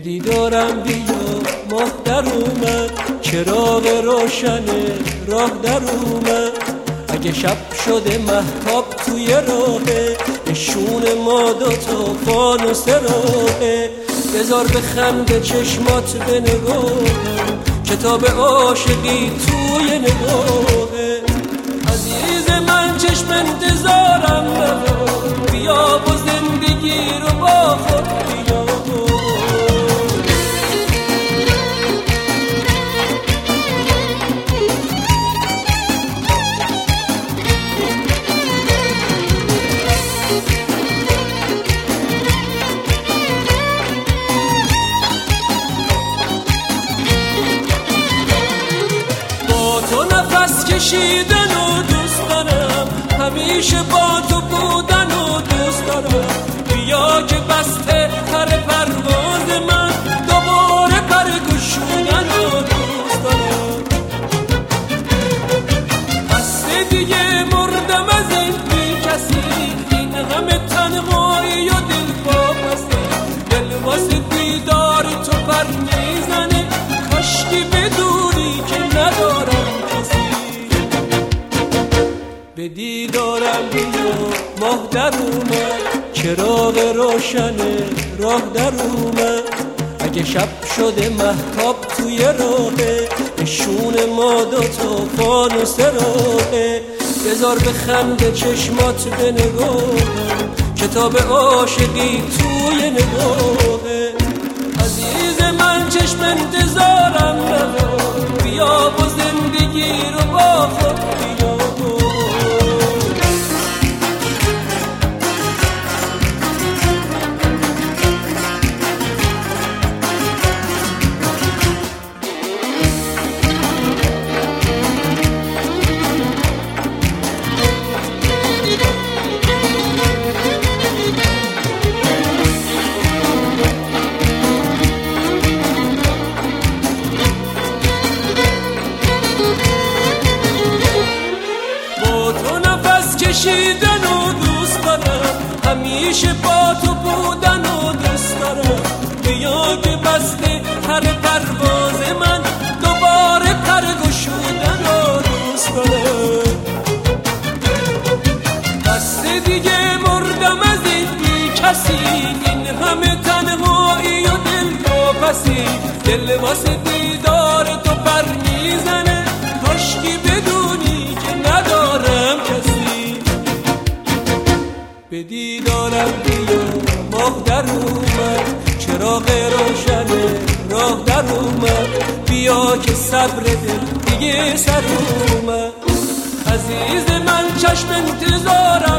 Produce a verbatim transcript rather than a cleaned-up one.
به دیدارم بیا ماه در اومد، چراغ روشن راه در اومد. اگه شب شده مهتاب توی راهه، نشون ما دوتا فانوس راهه. بذار به خنده چشمات به نگاهم، کتاب عاشقی توی نگاهه. عزیز من چشم انتظارم نبا، بیا با زندگی رو با خود بیا. کشیدن و دوست دارم، همیشه با تو بودن و دوست دارم. بیا که بسته پر پرواز من، دوباره پر گشودن و دوست دارم. بسته دیگه مردم از این بی کسی، این همه تنهایی و دل واپسی. دل واسه دیدار تو پر میزنه، کاشکی بدونی که ندارم. به دیدارم بیا ماه در اومد، چراغ روشن راه در اومد. اگه شب شده مهتاب توی راهه، نشون ما دوتا فانوس راهه. بذار به خنده چشمات به نگاهم، کتاب عاشقی توی نگاهه. عزیز من چشم انتظارم نبا، بیا با زندگی رو با خود بیا. کشیدن و دوست دارم، همیشه با تو بودن و دوست دارم. بیا که بسته پر پرواز من، دوباره پر گشودن و دوست دارم. بسته دیگه مردم از این بی کسی، این همه تنهایی و دل واپسی. دل واسه دیدار تو پر میزنه، کاشکی بدونی که ندارم کسی. به دیدارم بیا ماه در اومد، چراغ روشن راه در اومد. بیا که صبر دل دیگه سر اومد. عزیز من چشم انتظارم